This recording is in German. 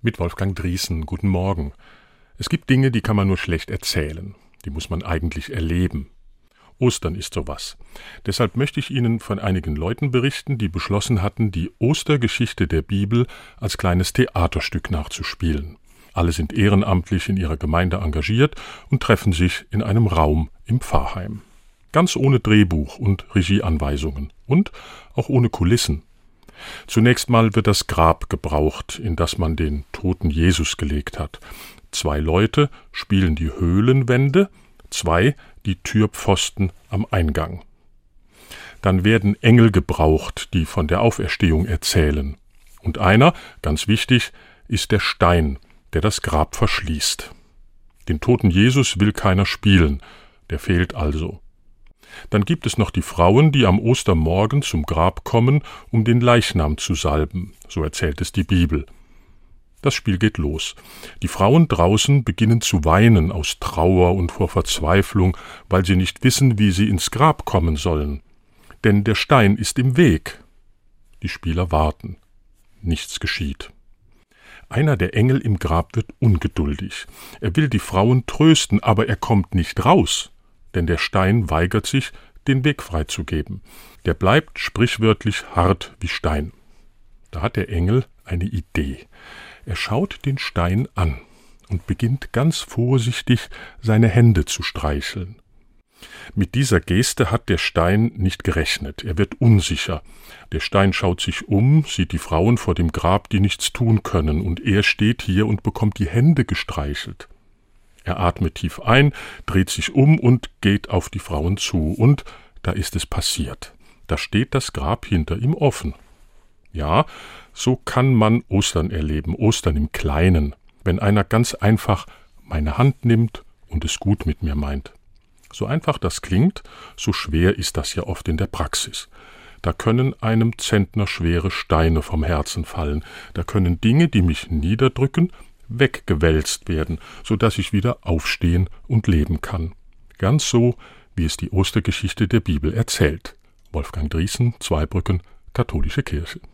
Mit Wolfgang Driesen. Guten Morgen. Es gibt Dinge, die kann man nur schlecht erzählen. Die muss man eigentlich erleben. Ostern ist sowas. Deshalb möchte ich Ihnen von einigen Leuten berichten, die beschlossen hatten, die Ostergeschichte der Bibel als kleines Theaterstück nachzuspielen. Alle sind ehrenamtlich in ihrer Gemeinde engagiert und treffen sich in einem Raum im Pfarrheim. Ganz ohne Drehbuch und Regieanweisungen und auch ohne Kulissen. Zunächst mal wird das Grab gebraucht, in das man den toten Jesus gelegt hat. 2 Leute spielen die Höhlenwände, 2 die Türpfosten am Eingang. Dann werden Engel gebraucht, die von der Auferstehung erzählen. Und einer, ganz wichtig, ist der Stein, der das Grab verschließt. Den toten Jesus will keiner spielen, der fehlt also. Dann gibt es noch die Frauen, die am Ostermorgen zum Grab kommen, um den Leichnam zu salben, so erzählt es die Bibel. Das Spiel geht los. Die Frauen draußen beginnen zu weinen aus Trauer und vor Verzweiflung, weil sie nicht wissen, wie sie ins Grab kommen sollen. Denn der Stein ist im Weg. Die Spieler warten. Nichts geschieht. Einer der Engel im Grab wird ungeduldig. Er will die Frauen trösten, aber er kommt nicht raus. Denn der Stein weigert sich, den Weg freizugeben. Der bleibt sprichwörtlich hart wie Stein. Da hat der Engel eine Idee. Er schaut den Stein an und beginnt ganz vorsichtig, seine Hände zu streicheln. Mit dieser Geste hat der Stein nicht gerechnet. Er wird unsicher. Der Stein schaut sich um, sieht die Frauen vor dem Grab, die nichts tun können, und er steht hier und bekommt die Hände gestreichelt. Er atmet tief ein, dreht sich um und geht auf die Frauen zu. Und da ist es passiert. Da steht das Grab hinter ihm offen. Ja, so kann man Ostern erleben, Ostern im Kleinen, wenn einer ganz einfach meine Hand nimmt und es gut mit mir meint. So einfach das klingt, so schwer ist das ja oft in der Praxis. Da können einem zentnerschwere Steine vom Herzen fallen, da können Dinge, die mich niederdrücken, weggewälzt werden, so dass ich wieder aufstehen und leben kann. Ganz so, wie es die Ostergeschichte der Bibel erzählt. Wolfgang Driesen, Zweibrücken, Katholische Kirche.